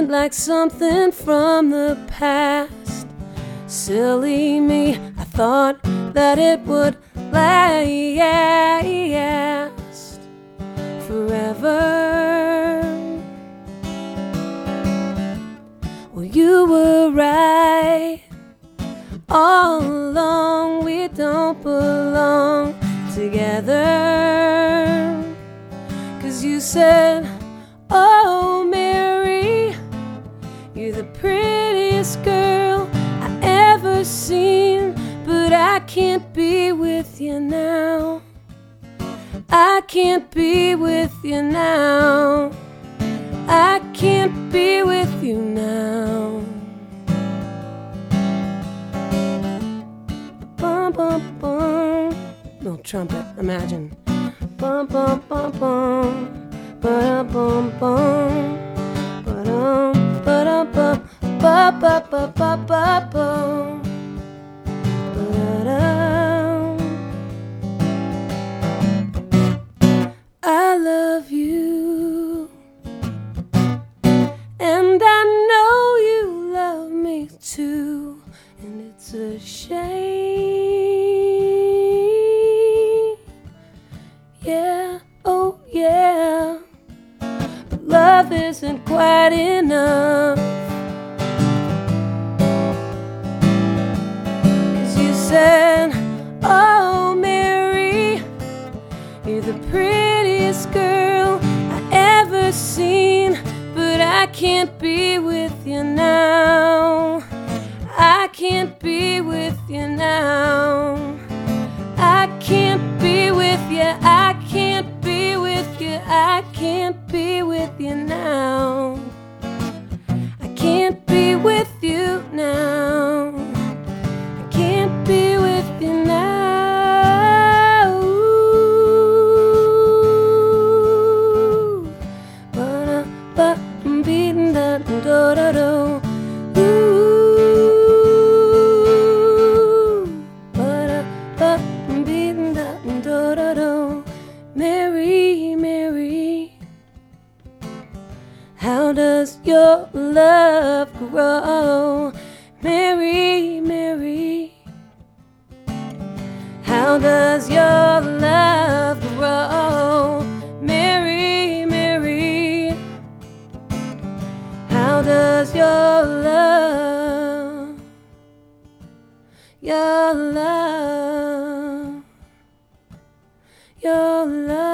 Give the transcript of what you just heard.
seemed like something from the past. Silly me, I thought that it would last forever. Well, you were right all along. We don't belong together. 'Cause you said, oh Mary, you're the prettiest girl I ever seen. But I can't be with you now. I can't be with you now. I can't be with you now. Bum bum bum. No trumpet, imagine. Bum bum bum bum. Ba bum bum. Ba dum ba dum ba ba ba ba ba ba bum. I love you, and I know you love me too, and it's a shame. Yeah, oh yeah, but love isn't quite enough. 'Cause you said, oh Mary, you're the prettiest girl I ever seen. But I can't be with you now. I can't be with you now. I can't be with you. I can't be with you. I can't be with you now. I can't be with you now. I can't be with you now. Beating that do do do. Beating that do do do. Mary, Mary, how does your love grow? Mary, Mary, how does your love grow? Mary, Mary, how does your love grow?